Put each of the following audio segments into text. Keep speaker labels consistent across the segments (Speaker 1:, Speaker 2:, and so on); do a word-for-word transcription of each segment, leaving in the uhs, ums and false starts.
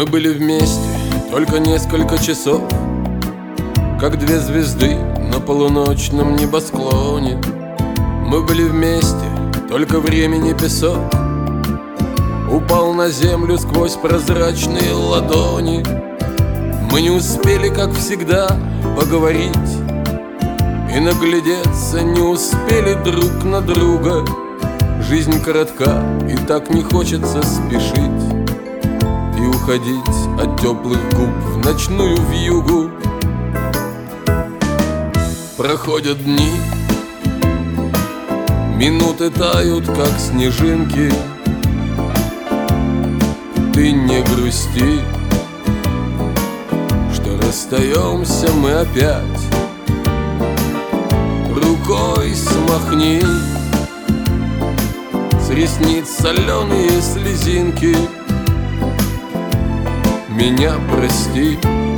Speaker 1: Мы были вместе только несколько часов, как две звезды на полуночном небосклоне. Мы были вместе, только времени песок упал на землю сквозь прозрачные ладони. Мы не успели, как всегда, поговорить и наглядеться, не успели друг на друга. Жизнь коротка, и так не хочется спешить и уходить от теплых губ в ночную вьюгу. Проходят дни, минуты тают, как снежинки. Ты не грусти, что расстаемся мы опять. Рукой смахни с ресниц соленые слезинки. Меня прости,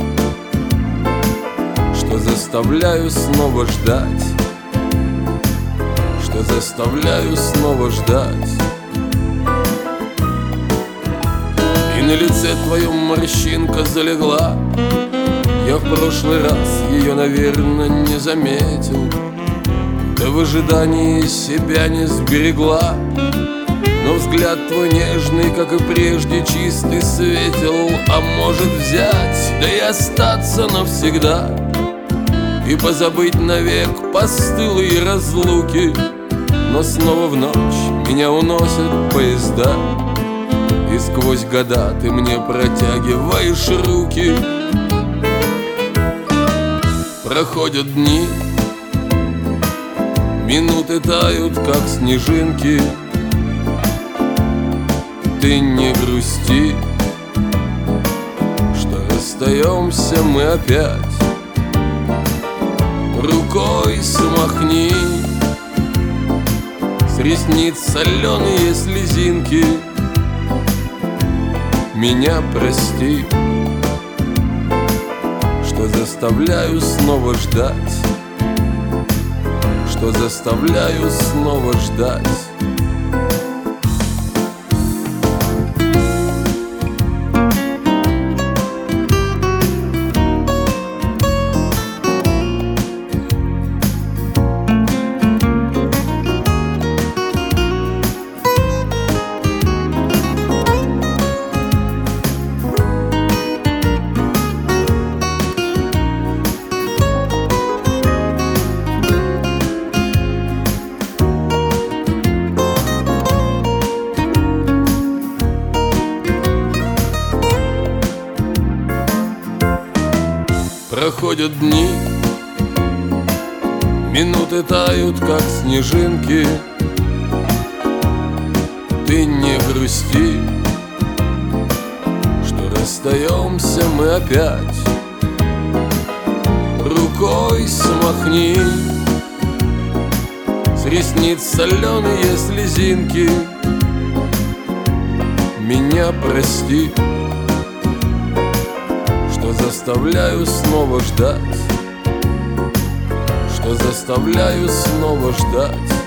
Speaker 1: что заставляю снова ждать, что заставляю снова ждать. И на лице твоем морщинка залегла. Я в прошлый раз ее, наверное, не заметил. Ты в ожидании себя не сберегла. Но взгляд твой нежный, как и прежде, чистый, светел. А может взять, да и остаться навсегда, и позабыть навек постылые разлуки. Но снова в ночь меня уносят поезда, и сквозь года ты мне протягиваешь руки. Проходят дни, минуты тают, как снежинки. Ты не грусти, что расстаемся мы опять. Рукой смахни с ресниц соленые слезинки. Меня прости, что заставляю снова ждать, что заставляю снова ждать. Проходят дни, минуты тают, как снежинки. Ты не грусти, что расстаемся мы опять. Рукой смахни с ресниц соленые слезинки. Меня прости, что заставляю снова ждать, что заставляю снова ждать.